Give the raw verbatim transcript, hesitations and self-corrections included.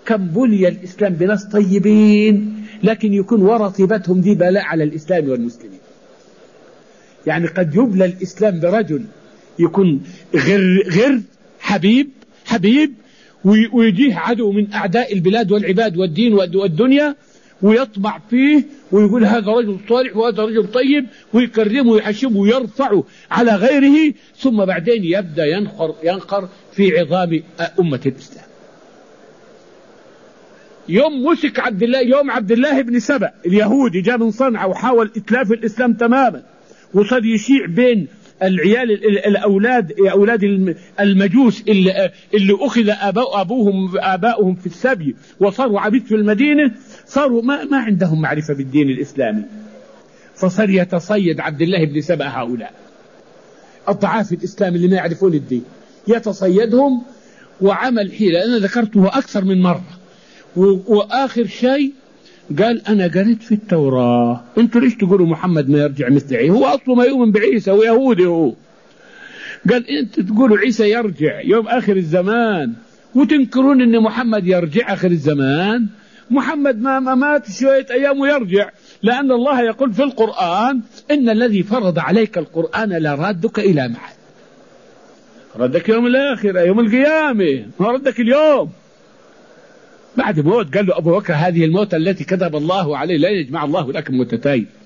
كم بلي الإسلام بناس طيبين لكن يكون ورا طيبتهم دي بلاء على الإسلام والمسلمين. يعني قد يبلى الإسلام برجل يكون غير غير حبيب حبيب ويجيه عدو من أعداء البلاد والعباد والدين والدنيا ويطمع فيه ويقول هذا رجل صالح وهذا رجل طيب ويكرمه ويحشمه ويرفعه على غيره، ثم بعدين يبدأ ينخر ينخر في عظام أمة الإسلام. يوم مسك عبد الله يوم عبد الله بن سبأ اليهودي جاء من صنعاء وحاول إتلاف الإسلام تماما وصار يشيع بين العيال الأولاد أولاد المجوس اللي, اللي أخذ آباء أبوهم آباؤهم في السبي وصاروا عبيد في المدينة، صاروا ما, ما عندهم معرفة بالدين الإسلامي، فصار يتصيد عبد الله بن سبأ هؤلاء الضعاف الإسلام اللي ما يعرفون الدين، يتصيدهم وعمل حيلة أنا ذكرته أكثر من مرة. وآخر شيء قال أنا قريت في التوراة، أنتوا ليش تقولوا محمد ما يرجع مثل عيسى؟ هو أصله ما يؤمن بعيسى ويهودي هو. قال أنت تقولوا عيسى يرجع يوم آخر الزمان وتنكرون أن محمد يرجع آخر الزمان. محمد ما مات شوية أيام ويرجع، لأن الله يقول في القرآن إن الذي فرض عليك القرآن لرادك إلى معاد، ردك يوم الآخرة يوم القيامة، ما ردك اليوم بعد موت. قال له أبو بكر هذه الموت التي كتب الله عليه لا يجمع الله لك موتتين.